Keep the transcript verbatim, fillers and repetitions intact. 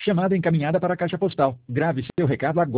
Chamada encaminhada para a caixa postal. Grave seu recado agora.